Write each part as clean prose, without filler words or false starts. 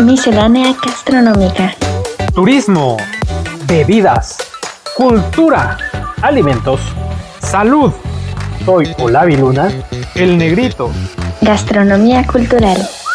Miscelánea gastronómica. Turismo, bebidas, cultura, alimentos, salud. Soy Olavi Luna, el negrito. Gastronomía cultural.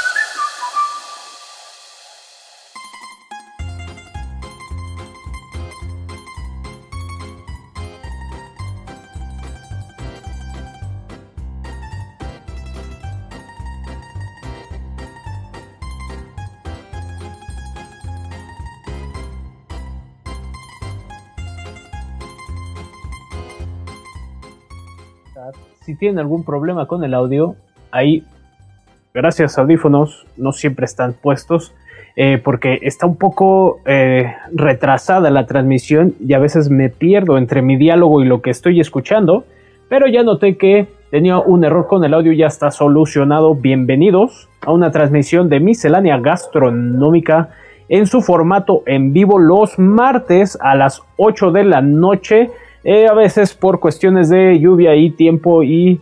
Si tienen algún problema con el audio, ahí, gracias a audífonos, no siempre están puestos, porque está un poco retrasada la transmisión y a veces me pierdo entre mi diálogo y lo que estoy escuchando, pero ya noté que tenía un error con el audio, ya está solucionado. Bienvenidos a una transmisión de Miscelánea Gastronómica en su formato en vivo los martes a las 8 de la noche. A veces por cuestiones de lluvia y tiempo y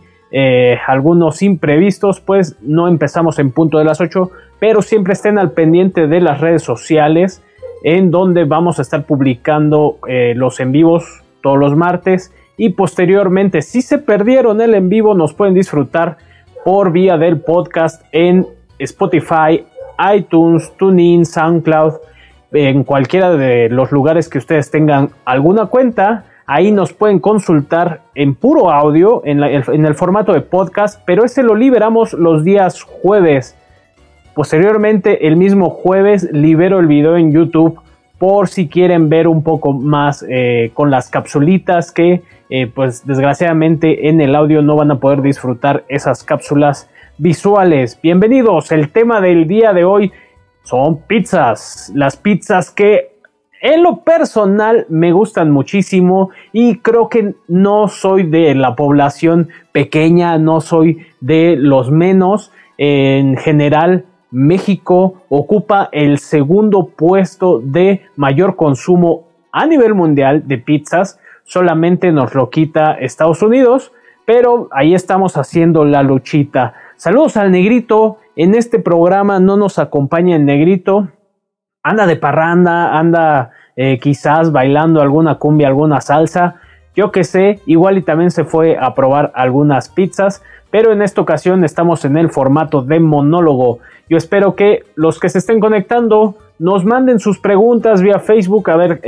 algunos imprevistos, pues no empezamos en punto de las 8, pero siempre estén al pendiente de las redes sociales en donde vamos a estar publicando los en vivos todos los martes, y posteriormente, si se perdieron el en vivo, nos pueden disfrutar por vía del podcast en Spotify, iTunes, TuneIn, SoundCloud, en cualquiera de los lugares que ustedes tengan alguna cuenta. Ahí nos pueden consultar en puro audio, en el formato de podcast, pero ese lo liberamos los días jueves. Posteriormente, el mismo jueves, libero el video en YouTube por si quieren ver un poco más con las capsulitas que, pues desgraciadamente en el audio no van a poder disfrutar esas cápsulas visuales. Bienvenidos, el tema del día de hoy son pizzas. Las pizzas que en lo personal me gustan muchísimo y creo que no soy de la población pequeña, no soy de los menos. En general, México ocupa el segundo puesto de mayor consumo a nivel mundial de pizzas. Solamente nos lo quita Estados Unidos, pero ahí estamos haciendo la luchita. Saludos al negrito. En este programa no nos acompaña el negrito. Anda de parranda, anda quizás bailando alguna cumbia, alguna salsa, yo que sé, igual y también se fue a probar algunas pizzas, pero en esta ocasión estamos en el formato de monólogo. Yo espero que los que se estén conectando nos manden sus preguntas vía Facebook, a ver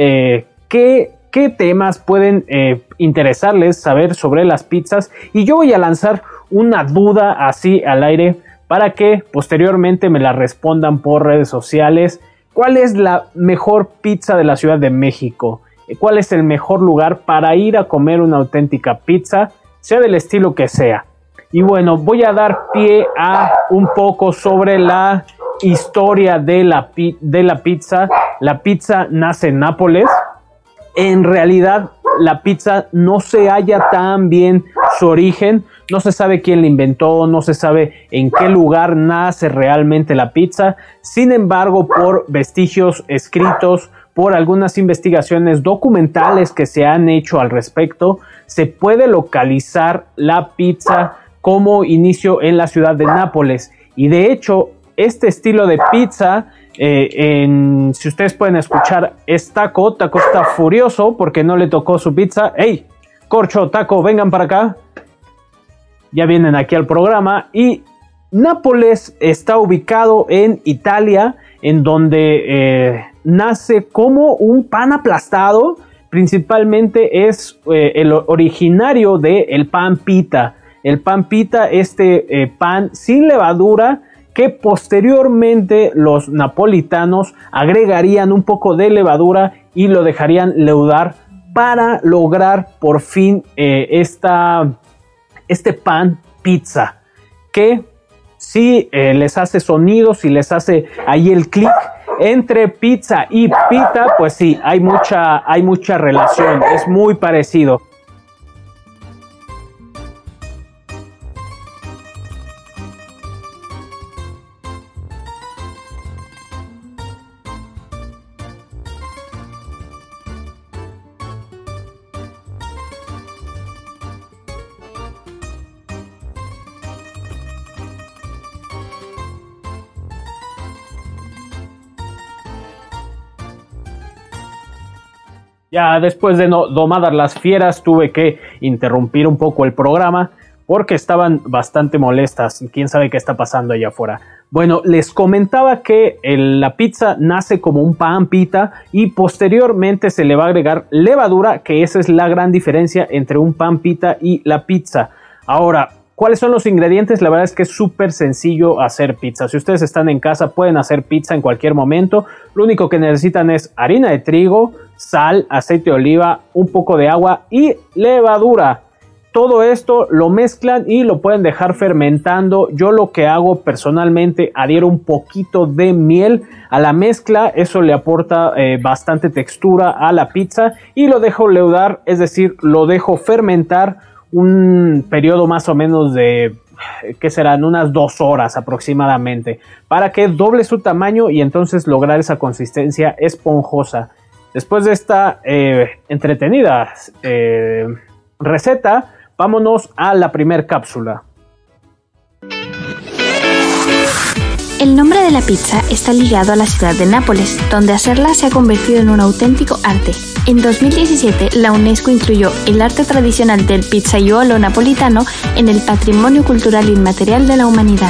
qué temas pueden interesarles saber sobre las pizzas, y yo voy a lanzar una duda así al aire para que posteriormente me la respondan por redes sociales. ¿Cuál es la mejor pizza de la Ciudad de México? ¿Cuál es el mejor lugar para ir a comer una auténtica pizza, sea del estilo que sea? Y bueno, voy a dar pie a un poco sobre la historia de la pizza. La pizza nace en Nápoles. En realidad, la pizza no se halla tan bien su origen. No se sabe quién la inventó, no se sabe en qué lugar nace realmente la pizza. Sin embargo, por vestigios escritos, por algunas investigaciones documentales que se han hecho al respecto, se puede localizar la pizza como inicio en la ciudad de Nápoles. Y de hecho, este estilo de pizza, si ustedes pueden escuchar, es Taco. Taco está furioso porque no le tocó su pizza. ¡Ey! Corcho, Taco, vengan para acá. Ya vienen aquí al programa. Y Nápoles está ubicado en Italia, en donde nace como un pan aplastado. Principalmente es el originario del pan pita. El pan pita, pan sin levadura, que posteriormente los napolitanos agregarían un poco de levadura y lo dejarían leudar para lograr por fin este pan pizza, que si les hace sonidos, si les hace ahí el clic entre pizza y pita, pues sí, hay mucha relación, es muy parecido. Ya después de domadas las fieras tuve que interrumpir un poco el programa porque estaban bastante molestas. Quién sabe qué está pasando allá afuera. Bueno, les comentaba que la pizza nace como un pan pita y posteriormente se le va a agregar levadura, que esa es la gran diferencia entre un pan pita y la pizza. Ahora, ¿cuáles son los ingredientes? La verdad es que es súper sencillo hacer pizza. Si ustedes están en casa, pueden hacer pizza en cualquier momento. Lo único que necesitan es harina de trigo, sal, aceite de oliva, un poco de agua y levadura. Todo esto lo mezclan y lo pueden dejar fermentando. Yo lo que hago personalmente, adhiero un poquito de miel a la mezcla. Eso le aporta bastante textura a la pizza y lo dejo leudar, es decir, lo dejo fermentar un periodo más o menos de, ¿qué serán? Unas 2 horas aproximadamente, para que doble su tamaño y entonces lograr esa consistencia esponjosa. Después de esta entretenida receta, vámonos a la primer cápsula. El nombre de la pizza está ligado a la ciudad de Nápoles, donde hacerla se ha convertido en un auténtico arte. En 2017, la UNESCO incluyó el arte tradicional del pizzaiolo napolitano en el Patrimonio Cultural Inmaterial de la Humanidad.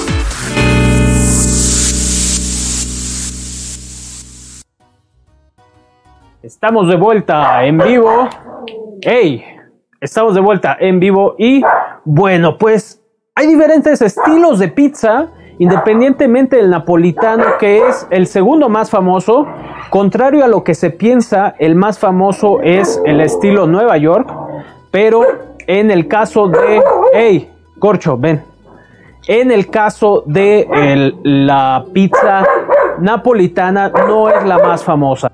Estamos de vuelta en vivo. ¡Hey! Estamos de vuelta en vivo y bueno, pues hay diferentes estilos de pizza, independientemente del napolitano, que es el segundo más famoso. Contrario a lo que se piensa, el más famoso es el estilo Nueva York, pero en el caso de... ¡Hey! Corcho, ven. En el caso de la pizza napolitana no es la más famosa.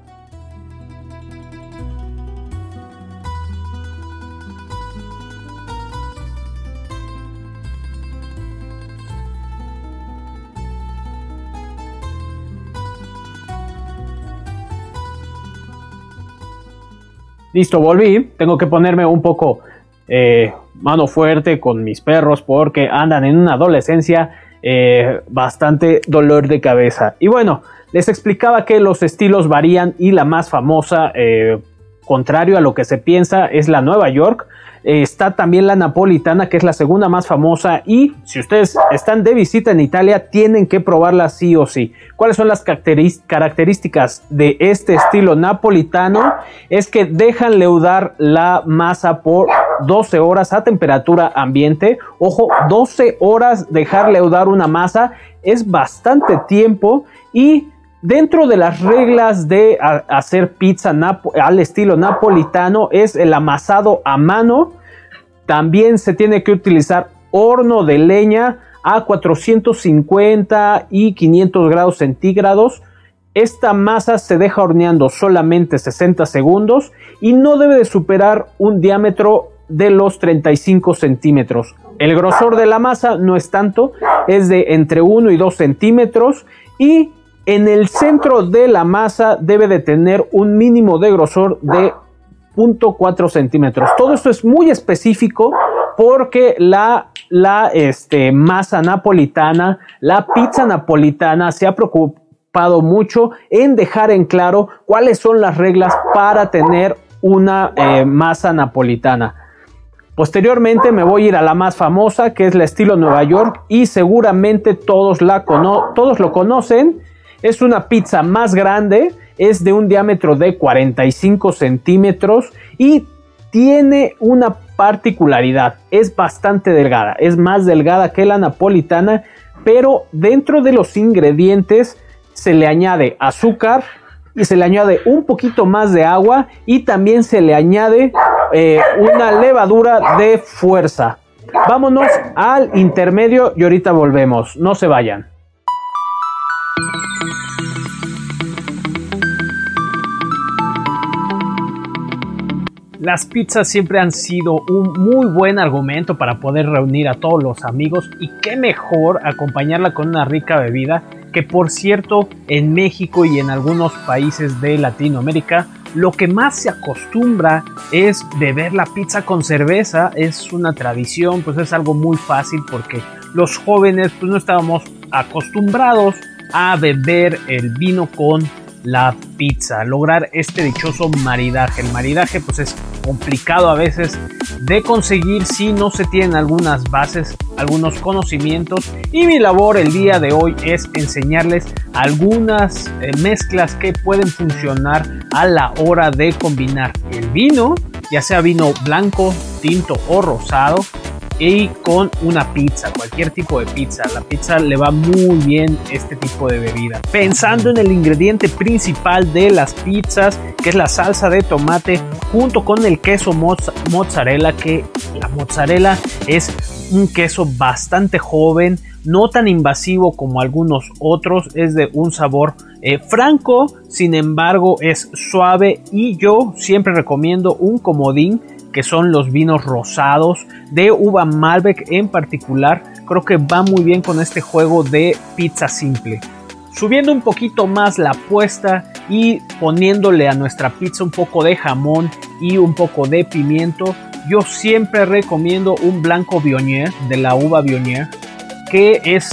Listo, volví. Tengo que ponerme un poco mano fuerte con mis perros porque andan en una adolescencia bastante dolor de cabeza. Y bueno, les explicaba que los estilos varían y la más famosa, contrario a lo que se piensa, es la Nueva York. Está también la napolitana, que es la segunda más famosa, y si ustedes están de visita en Italia tienen que probarla sí o sí. ¿Cuáles son las características de este estilo napolitano? Es que dejan leudar la masa por 12 horas a temperatura ambiente. Ojo, 12 horas dejar leudar una masa es bastante tiempo, y dentro de las reglas de hacer pizza al estilo napolitano es el amasado a mano. También se tiene que utilizar horno de leña a 450 y 500 grados centígrados. Esta masa se deja horneando solamente 60 segundos y no debe de superar un diámetro de los 35 centímetros. El grosor de la masa no es tanto, es de entre 1 y 2 centímetros, y en el centro de la masa debe de tener un mínimo de grosor de 0.4 centímetros. Todo esto es muy específico porque la masa napolitana, la pizza napolitana, se ha preocupado mucho en dejar en claro cuáles son las reglas para tener una masa napolitana. Posteriormente me voy a ir a la más famosa, que es la estilo Nueva York, y seguramente todos lo conocen. Es una pizza más grande, es de un diámetro de 45 centímetros y tiene una particularidad: es bastante delgada, es más delgada que la napolitana, pero dentro de los ingredientes se le añade azúcar y se le añade un poquito más de agua, y también se le añade una levadura de fuerza. Vámonos al intermedio y ahorita volvemos, no se vayan. Las pizzas siempre han sido un muy buen argumento para poder reunir a todos los amigos, y qué mejor acompañarla con una rica bebida, que por cierto en México y en algunos países de Latinoamérica lo que más se acostumbra es beber la pizza con cerveza. Es una tradición, pues es algo muy fácil porque los jóvenes pues no estábamos acostumbrados a beber el vino con la pizza, lograr este dichoso maridaje. El maridaje pues es complicado a veces de conseguir si no se tienen algunas bases, algunos conocimientos, y mi labor el día de hoy es enseñarles algunas mezclas que pueden funcionar a la hora de combinar el vino, ya sea vino blanco, tinto o rosado, y con una pizza, cualquier tipo de pizza. La pizza le va muy bien este tipo de bebida. Pensando en el ingrediente principal de las pizzas, que es la salsa de tomate junto con el queso mozzarella, que la mozzarella es un queso bastante joven, no tan invasivo como algunos otros, es de un sabor franco, sin embargo es suave, y yo siempre recomiendo un comodín que son los vinos rosados de uva Malbec en particular. Creo que va muy bien con este juego de pizza simple. Subiendo un poquito más la apuesta y poniéndole a nuestra pizza un poco de jamón y un poco de pimiento, yo siempre recomiendo un blanco Viognier de la uva Viognier, que es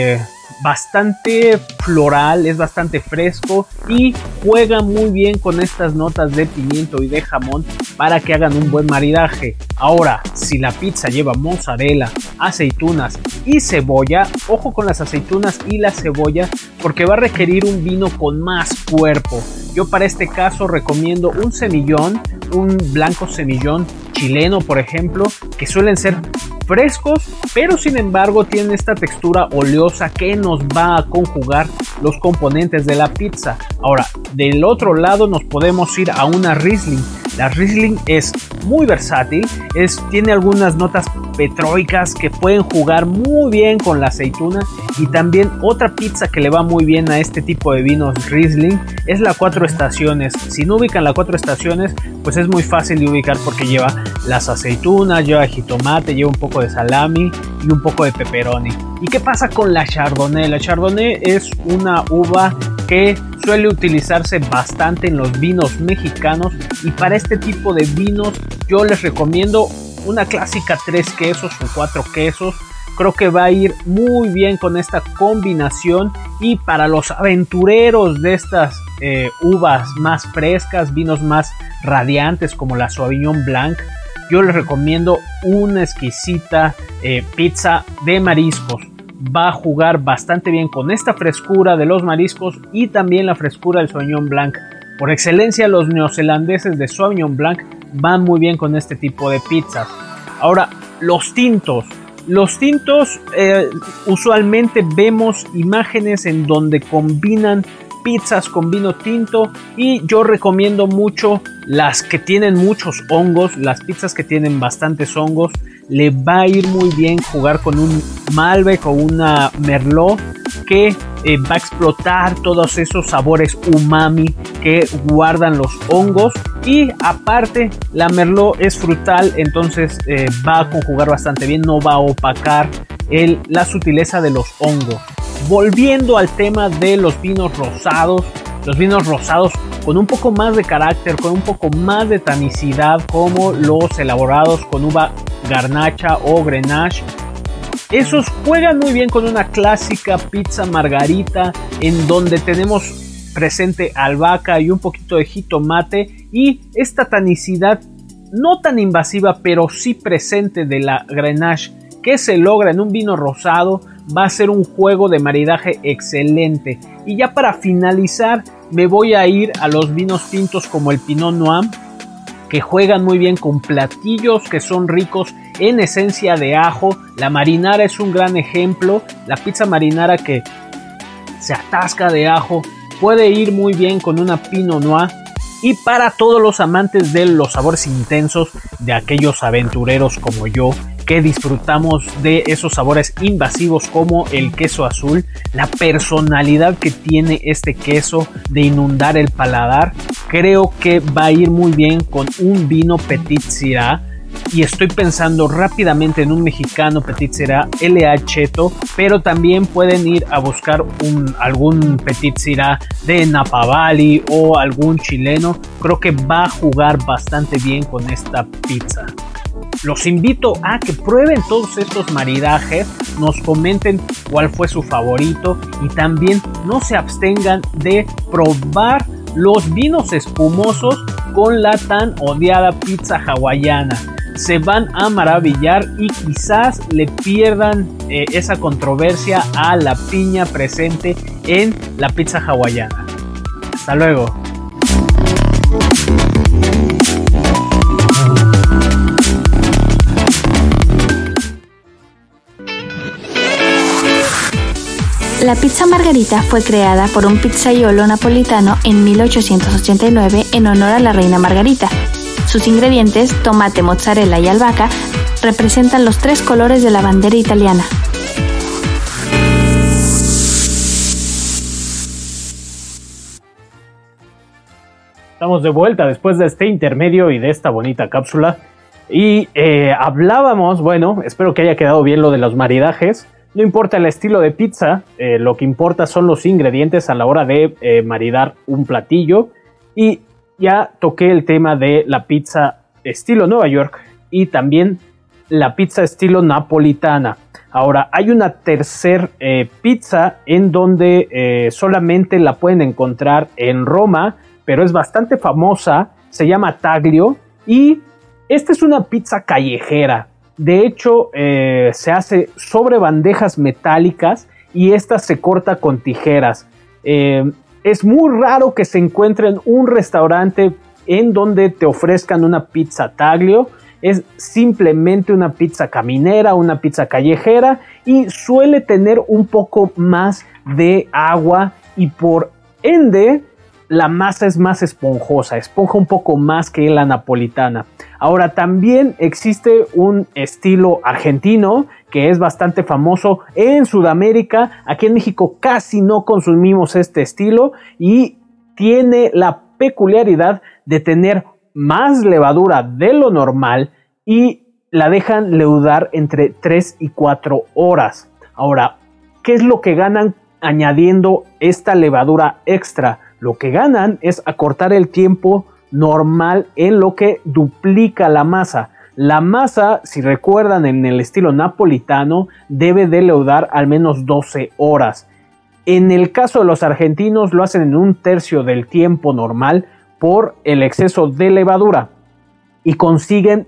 bastante floral, es bastante fresco y juega muy bien con estas notas de pimiento y de jamón para que hagan un buen maridaje. Ahora, si la pizza lleva mozzarella, aceitunas y cebolla, ojo con las aceitunas y la cebolla, porque va a requerir un vino con más cuerpo. Yo para este caso recomiendo un semillón, un blanco semillón chileno, por ejemplo, que suelen ser frescos, pero sin embargo tienen esta textura oleosa que nos va a conjugar los componentes de la pizza. Ahora, del otro lado nos podemos ir a una Riesling. La Riesling es muy versátil, tiene algunas notas petroicas que pueden jugar muy bien con la aceituna, y también otra pizza que le va muy bien a este tipo de vinos Riesling es la Cuatro Estaciones. Si no ubican la Cuatro Estaciones, pues es muy fácil de ubicar porque lleva las aceitunas, lleva jitomate, lleva un poco de salami y un poco de pepperoni. ¿Y qué pasa con la Chardonnay? La Chardonnay es una uva que suele utilizarse bastante en los vinos mexicanos, y para este tipo de vinos yo les recomiendo una clásica 3 quesos o 4 quesos. Creo que va a ir muy bien con esta combinación, y para los aventureros de estas uvas más frescas, vinos más radiantes como la Sauvignon Blanc, yo les recomiendo una exquisita pizza de mariscos. Va a jugar bastante bien con esta frescura de los mariscos y también la frescura del Sauvignon Blanc. Por excelencia, los neozelandeses de Sauvignon Blanc van muy bien con este tipo de pizzas. Ahora, los tintos. Los tintos, usualmente vemos imágenes en donde combinan pizzas con vino tinto, y yo recomiendo mucho las que tienen muchos hongos, las pizzas que tienen bastantes hongos. Le va a ir muy bien jugar con un Malbec o una Merlot que va a explotar todos esos sabores umami que guardan los hongos, y aparte la Merlot es frutal, entonces va a conjugar bastante bien, no va a opacar la sutileza de los hongos. Volviendo al tema de los vinos rosados con un poco más de carácter, con un poco más de tanicidad, como los elaborados con uva garnacha o grenache, esos juegan muy bien con una clásica pizza margarita en donde tenemos presente albahaca y un poquito de jitomate, y esta tanicidad no tan invasiva pero sí presente de la grenache que se logra en un vino rosado va a ser un juego de maridaje excelente. Y ya para finalizar me voy a ir a los vinos tintos como el Pinot Noir, que juegan muy bien con platillos que son ricos en esencia de ajo. La marinara es un gran ejemplo, la pizza marinara que se atasca de ajo puede ir muy bien con una Pinot Noir. Y para todos los amantes de los sabores intensos, de aquellos aventureros como yo que disfrutamos de esos sabores invasivos como el queso azul, la personalidad que tiene este queso de inundar el paladar, creo que va a ir muy bien con un vino Petit Syrah. Y estoy pensando rápidamente en un mexicano Petit Syrah L.A. Cheto, pero también pueden ir a buscar algún Petit Syrah de Napa Valley o algún chileno. Creo que va a jugar bastante bien con esta pizza. Los invito a que prueben todos estos maridajes, nos comenten cuál fue su favorito y también no se abstengan de probar los vinos espumosos con la tan odiada pizza hawaiana. Se van a maravillar y quizás le pierdan esa controversia a la piña presente en la pizza hawaiana. Hasta luego. La pizza margarita fue creada por un pizzaiolo napolitano en 1889 en honor a la reina Margarita. Sus ingredientes, tomate, mozzarella y albahaca, representan los 3 colores de la bandera italiana. Estamos de vuelta después de este intermedio y de esta bonita cápsula. Y hablábamos, bueno, espero que haya quedado bien lo de los maridajes. No importa el estilo de pizza, lo que importa son los ingredientes a la hora de maridar un platillo. Y ya toqué el tema de la pizza estilo Nueva York y también la pizza estilo napolitana. Ahora, hay una tercer pizza en donde solamente la pueden encontrar en Roma, pero es bastante famosa, se llama Taglio y esta es una pizza callejera. De hecho, se hace sobre bandejas metálicas y esta se corta con tijeras. Es muy raro que se encuentre en un restaurante en donde te ofrezcan una pizza Taglio. Es simplemente una pizza caminera, una pizza callejera y suele tener un poco más de agua y por ende la masa es más esponjosa, esponja un poco más que la napolitana. Ahora también existe un estilo argentino que es bastante famoso en Sudamérica. Aquí en México casi no consumimos este estilo y tiene la peculiaridad de tener más levadura de lo normal y la dejan leudar entre 3 y 4 horas. Ahora, ¿qué es lo que ganan añadiendo esta levadura extra? Lo que ganan es acortar el tiempo normal en lo que duplica la masa. La masa, si recuerdan en el estilo napolitano, debe de leudar al menos 12 horas. En el caso de los argentinos lo hacen en 1/3 del tiempo normal por el exceso de levadura y consiguen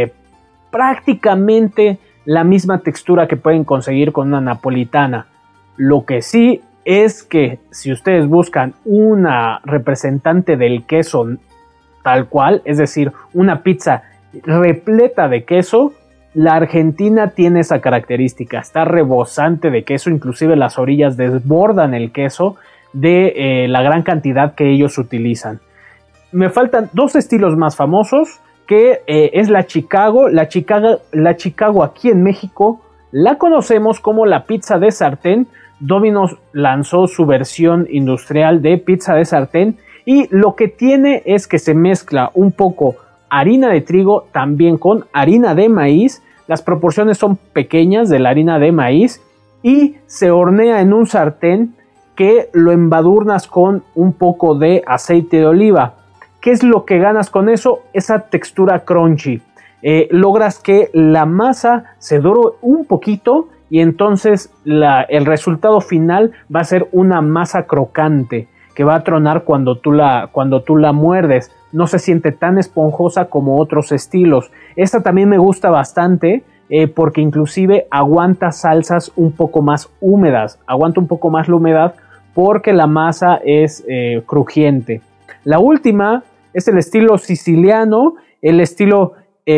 prácticamente la misma textura que pueden conseguir con una napolitana. Lo que sí es que si ustedes buscan una representante del queso tal cual, es decir, una pizza repleta de queso, la Argentina tiene esa característica, está rebosante de queso, inclusive las orillas desbordan el queso de la gran cantidad que ellos utilizan. Me faltan 2 estilos más famosos, que es la Chicago. La Chicago aquí en México la conocemos como la pizza de sartén. Domino's lanzó su versión industrial de pizza de sartén y lo que tiene es que se mezcla un poco harina de trigo también con harina de maíz. Las proporciones son pequeñas de la harina de maíz y se hornea en un sartén que lo embadurnas con un poco de aceite de oliva. ¿Qué es lo que ganas con eso? Esa textura crunchy. Logras que la masa se dore un poquito y entonces el resultado final va a ser una masa crocante que va a tronar cuando tú la muerdes. No se siente tan esponjosa como otros estilos. Esta también me gusta bastante porque inclusive aguanta salsas un poco más húmedas. Aguanta un poco más la humedad porque la masa es crujiente. La última es el estilo siciliano, el estilo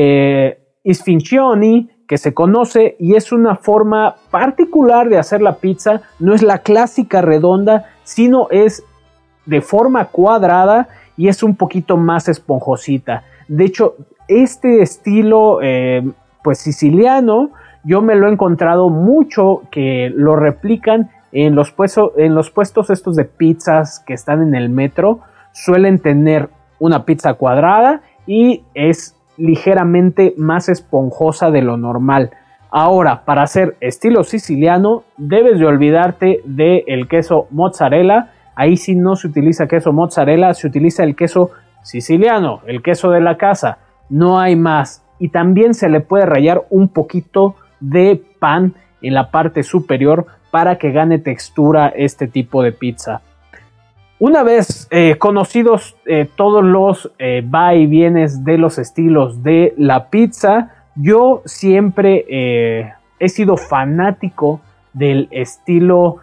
Sfincioni, que se conoce y es una forma particular de hacer la pizza. No es la clásica redonda, sino es de forma cuadrada y es un poquito más esponjosita. De hecho, este estilo pues siciliano, yo me lo he encontrado mucho que lo replican en los puestos estos de pizzas que están en el metro. Suelen tener una pizza cuadrada y es ligeramente más esponjosa de lo normal. Ahora, para hacer estilo siciliano, debes de olvidarte del queso mozzarella. Ahí sí no se utiliza queso mozzarella, se utiliza el queso siciliano, el queso de la casa. No hay más. y también se le puede rallar un poquito de pan en la parte superior para que gane textura este tipo de pizza. Una vez conocidos todos los va y vienes de los estilos de la pizza, yo siempre he sido fanático del estilo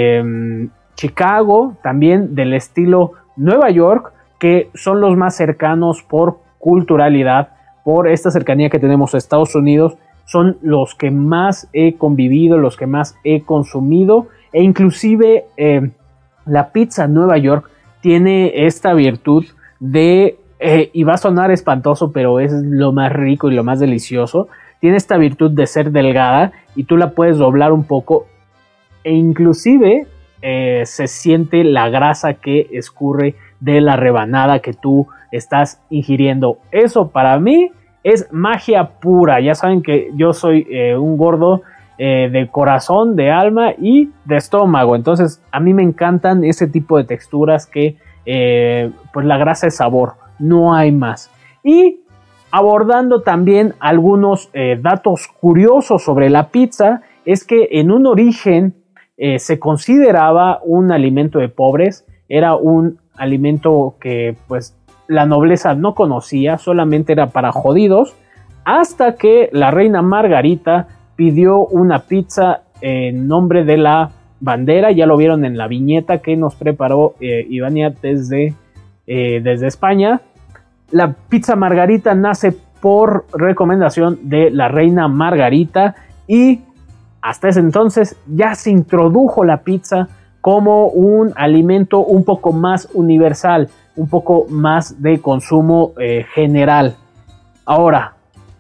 Chicago, también del estilo Nueva York, que son los más cercanos por culturalidad, por esta cercanía que tenemos a Estados Unidos, son los que más he convivido, los que más he consumido, e inclusive la pizza Nueva York tiene esta virtud de, y va a sonar espantoso, pero es lo más rico y lo más delicioso, tiene esta virtud de ser delgada y tú la puedes doblar un poco e inclusive se siente la grasa que escurre de la rebanada que tú estás ingiriendo. Eso para mí es magia pura. Ya saben que yo soy un gordo de corazón, de alma y de estómago. Entonces a mí me encantan ese tipo de texturas que pues la grasa es sabor, no hay más. Y abordando también algunos datos curiosos sobre la pizza, es que en un origen se consideraba un alimento de pobres, era un alimento que pues la nobleza no conocía, solamente era para jodidos, hasta que la reina Margarita pidió una pizza en nombre de la bandera. Ya lo vieron en la viñeta que nos preparó Ivania desde España. La pizza Margarita nace por recomendación de la reina Margarita y hasta ese entonces ya se introdujo la pizza como un alimento un poco más universal, un poco más de consumo general. Ahora,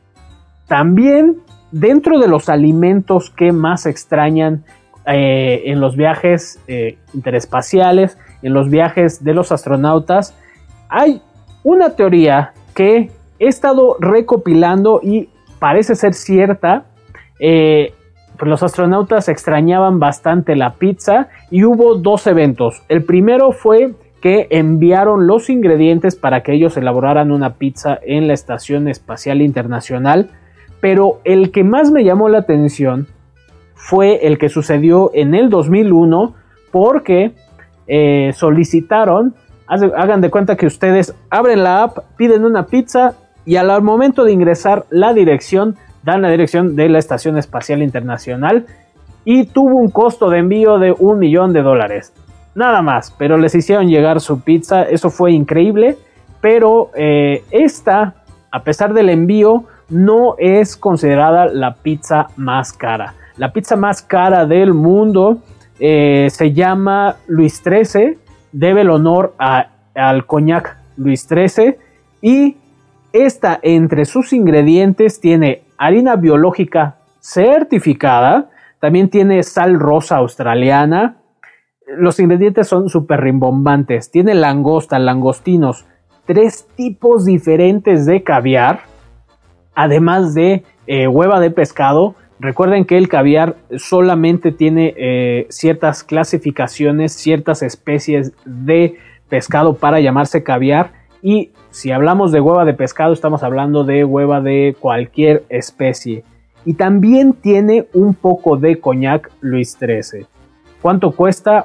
también dentro de los alimentos que más extrañan en los viajes interespaciales, en los viajes de los astronautas, hay una teoría que he estado recopilando y parece ser cierta. Pues los astronautas extrañaban bastante la pizza y hubo dos eventos. El primero fue que enviaron los ingredientes para que ellos elaboraran una pizza en la Estación Espacial Internacional, pero el que más me llamó la atención fue el que sucedió en el 2001 porque solicitaron, hagan de cuenta que ustedes abren la app, piden una pizza y al momento de ingresar la dirección, dan la dirección de la Estación Espacial Internacional y tuvo un costo de envío de $1 millón. Nada más, pero les hicieron llegar su pizza, eso fue increíble, pero esta, a pesar del envío, no es considerada la pizza más cara. La pizza más cara del mundo se llama Luis XIII, debe el honor al coñac Luis XIII y esta entre sus ingredientes tiene harina biológica certificada, también tiene sal rosa australiana. Los ingredientes son súper rimbombantes. Tiene langosta, langostinos, 3 tipos diferentes de caviar, además de hueva de pescado. Recuerden que el caviar solamente tiene ciertas clasificaciones, ciertas especies de pescado para llamarse caviar. Y si hablamos de hueva de pescado, estamos hablando de hueva de cualquier especie. Y también tiene un poco de coñac Luis XIII. ¿Cuánto cuesta?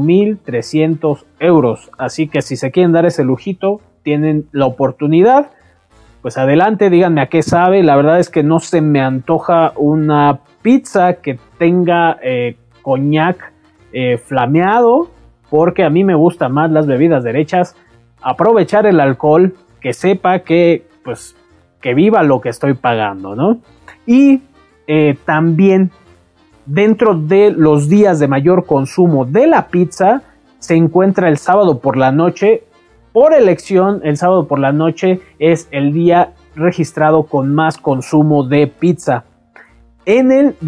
8,300 euros. Así que si se quieren dar ese lujito, tienen la oportunidad. Pues adelante, díganme a qué sabe. La verdad es que no se me antoja una pizza que tenga coñac flameado, porque a mí me gustan más las bebidas derechas. Aprovechar el alcohol, que sepa que, pues, que viva lo que estoy pagando, ¿no? Y también dentro de los días de mayor consumo de la pizza se encuentra el sábado por la noche. Por elección, el sábado por la noche es el día registrado con más consumo de pizza. En el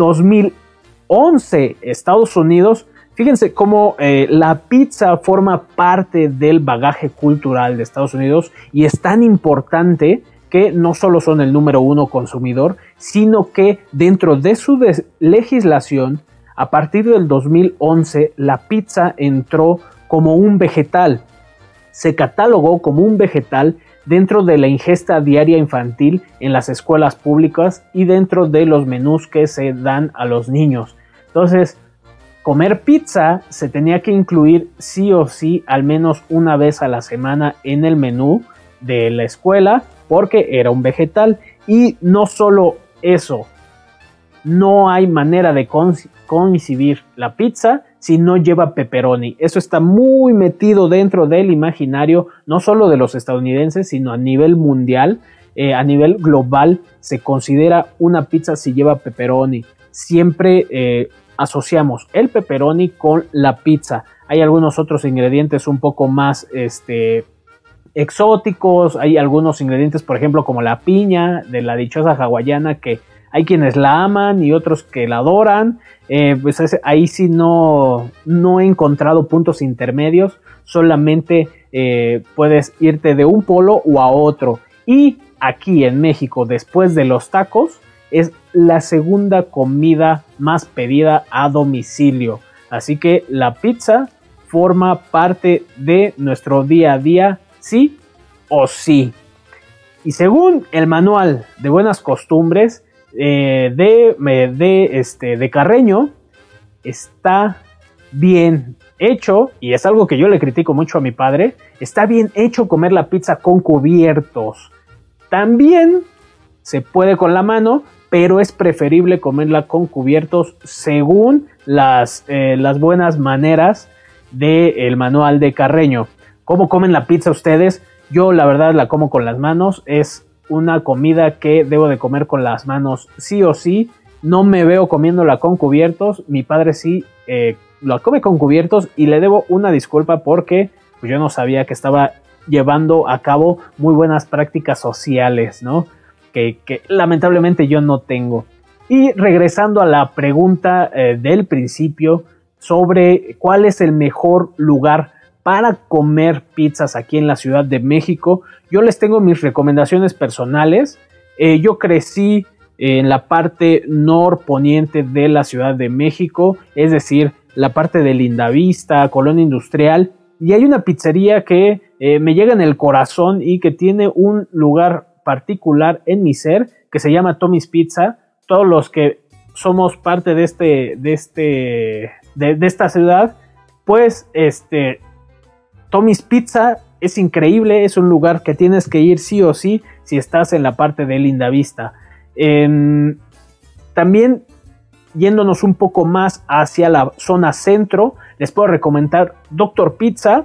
2011, Estados Unidos, fíjense cómo la pizza forma parte del bagaje cultural de Estados Unidos y es tan importante que no solo son el número 1 consumidor, sino que dentro de su legislación, a partir del 2011, la pizza entró como un vegetal. Se catalogó como un vegetal dentro de la ingesta diaria infantil en las escuelas públicas y dentro de los menús que se dan a los niños. Entonces, comer pizza se tenía que incluir sí o sí al menos una vez a la semana en el menú de la escuela porque era un vegetal. Y no solo eso, no hay manera de concebir la pizza si no lleva pepperoni. Eso está muy metido dentro del imaginario, no solo de los estadounidenses, sino a nivel mundial, a nivel global, se considera una pizza si lleva pepperoni. Siempre asociamos el pepperoni con la pizza. Hay algunos otros ingredientes un poco más exóticos, hay algunos ingredientes, por ejemplo, como la piña de la dichosa hawaiana, que hay quienes la aman y otros que la adoran. Pues ahí sí no he encontrado puntos intermedios, solamente puedes irte de un polo o a otro. Y aquí en México, después de los tacos, es la segunda comida más pedida a domicilio. Así que la pizza forma parte de nuestro día a día, sí o sí. Y según el manual de buenas costumbres de Carreño, está bien hecho, y es algo que yo le critico mucho a mi padre, está bien hecho comer la pizza con cubiertos. También se puede con la mano, pero es preferible comerla con cubiertos según las buenas maneras del manual de Carreño. ¿Cómo comen la pizza ustedes? Yo la verdad la como con las manos, es una comida que debo de comer con las manos sí o sí. No me veo comiéndola con cubiertos. Mi padre sí la come con cubiertos y le debo una disculpa porque pues, yo no sabía que estaba llevando a cabo muy buenas prácticas sociales, ¿no? Que lamentablemente yo no tengo. Y regresando a la pregunta del principio sobre cuál es el mejor lugar para comer pizzas aquí en la Ciudad de México, yo les tengo mis recomendaciones personales. Yo crecí en la parte norponiente de la Ciudad de México, es decir, la parte de Lindavista, Colonia Industrial, y hay una pizzería que me llega en el corazón y que tiene un lugar particular en mi ser, que se llama Tommy's Pizza. Todos los que somos parte de esta ciudad, pues Tommy's Pizza es increíble, es un lugar que tienes que ir sí o sí si estás en la parte de Lindavista. También yéndonos un poco más hacia la zona centro, les puedo recomendar Dr. Pizza.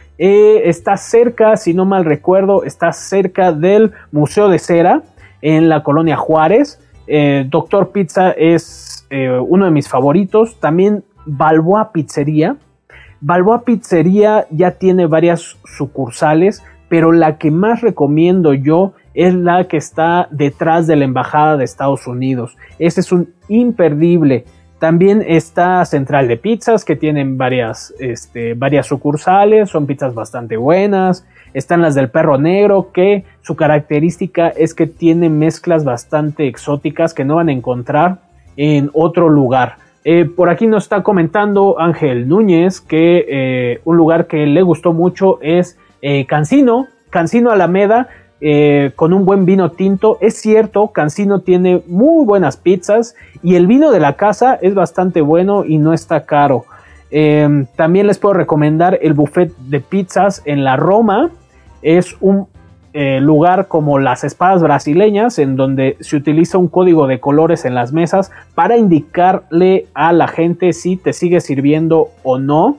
Está cerca, si no mal recuerdo, está cerca del Museo de Cera en la Colonia Juárez. Dr. Pizza es uno de mis favoritos. También Balboa Pizzería. Balboa Pizzería ya tiene varias sucursales, pero la que más recomiendo yo es la que está detrás de la Embajada de Estados Unidos. Ese es un imperdible. También está Central de Pizzas, que tienen varias sucursales, son pizzas bastante buenas. Están las del Perro Negro, que su característica es que tiene mezclas bastante exóticas que no van a encontrar en otro lugar. Por aquí nos está comentando Ángel Núñez que un lugar que le gustó mucho es Cancino Alameda, con un buen vino tinto. Es cierto, Cancino tiene muy buenas pizzas y el vino de la casa es bastante bueno y no está caro. También les puedo recomendar el buffet de pizzas en la Roma. Es un lugar como las espadas brasileñas, en donde se utiliza un código de colores en las mesas para indicarle a la gente si te sigue sirviendo o no,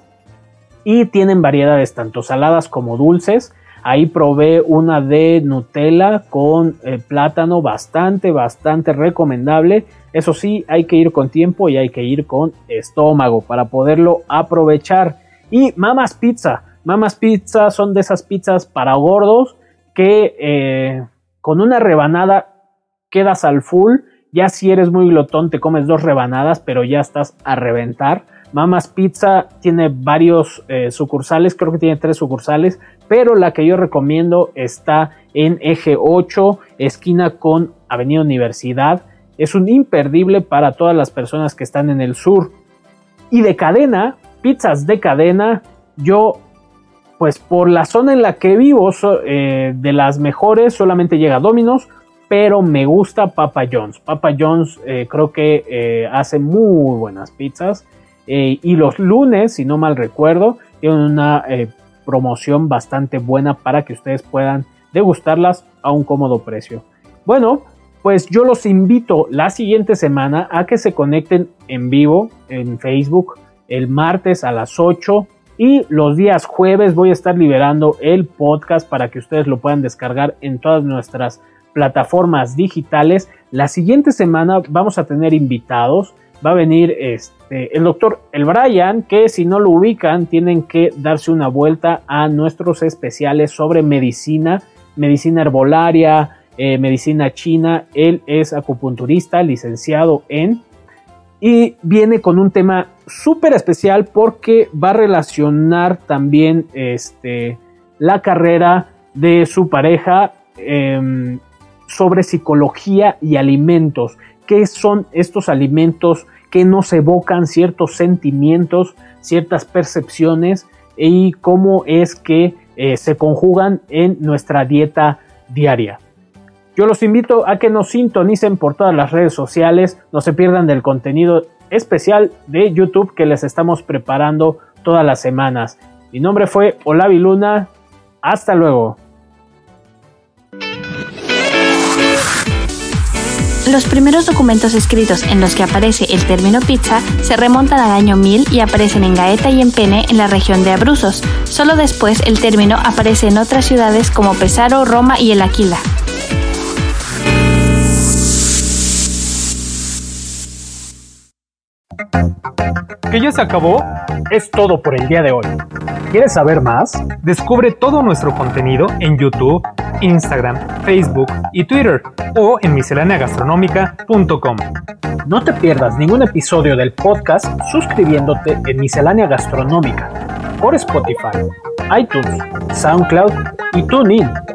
y tienen variedades tanto saladas como dulces. Ahí probé una de Nutella con plátano, bastante recomendable. Eso sí, hay que ir con tiempo y hay que ir con estómago para poderlo aprovechar. Y Mama's Pizza son de esas pizzas para gordos que con una rebanada quedas al full. Ya si eres muy glotón te comes 2 rebanadas, pero ya estás a reventar. Mama's Pizza tiene varios sucursales, creo que tiene 3 sucursales, pero la que yo recomiendo está en Eje 8, esquina con Avenida Universidad. Es un imperdible para todas las personas que están en el sur. Y de cadena, pizzas de cadena, yo pues por la zona en la que vivo, de las mejores solamente llega Domino's, pero me gusta Papa John's. Papa John's creo que hace muy buenas pizzas, y los lunes, si no mal recuerdo, tienen una promoción bastante buena para que ustedes puedan degustarlas a un cómodo precio. Bueno, pues yo los invito la siguiente semana a que se conecten en vivo en Facebook el martes a las 8, y los días jueves voy a estar liberando el podcast para que ustedes lo puedan descargar en todas nuestras plataformas digitales. La siguiente semana vamos a tener invitados. Va a venir el doctor El Brian, que si no lo ubican tienen que darse una vuelta a nuestros especiales sobre medicina herbolaria, medicina china. Él es acupunturista, licenciado y viene con un tema súper especial porque va a relacionar también la carrera de su pareja sobre psicología y alimentos. ¿Qué son estos alimentos que nos evocan ciertos sentimientos, ciertas percepciones, y cómo es que se conjugan en nuestra dieta diaria? Yo los invito a que nos sintonicen por todas las redes sociales, no se pierdan del contenido especial de YouTube que les estamos preparando todas las semanas. Mi nombre fue Olavi Luna, hasta luego. Los primeros documentos escritos en los que aparece el término pizza se remontan al año 1000 y aparecen en Gaeta y Empene en la región de Abruzos. Solo después el término aparece en otras ciudades como Pesaro, Roma y El Aquila. ¿Que ya se acabó? Es todo por el día de hoy. ¿Quieres saber más? Descubre todo nuestro contenido en YouTube, Instagram, Facebook y Twitter o en misceláneagastronómica.com. No te pierdas ningún episodio del podcast suscribiéndote en Miscelánea Gastronómica por Spotify, iTunes, SoundCloud y TuneIn.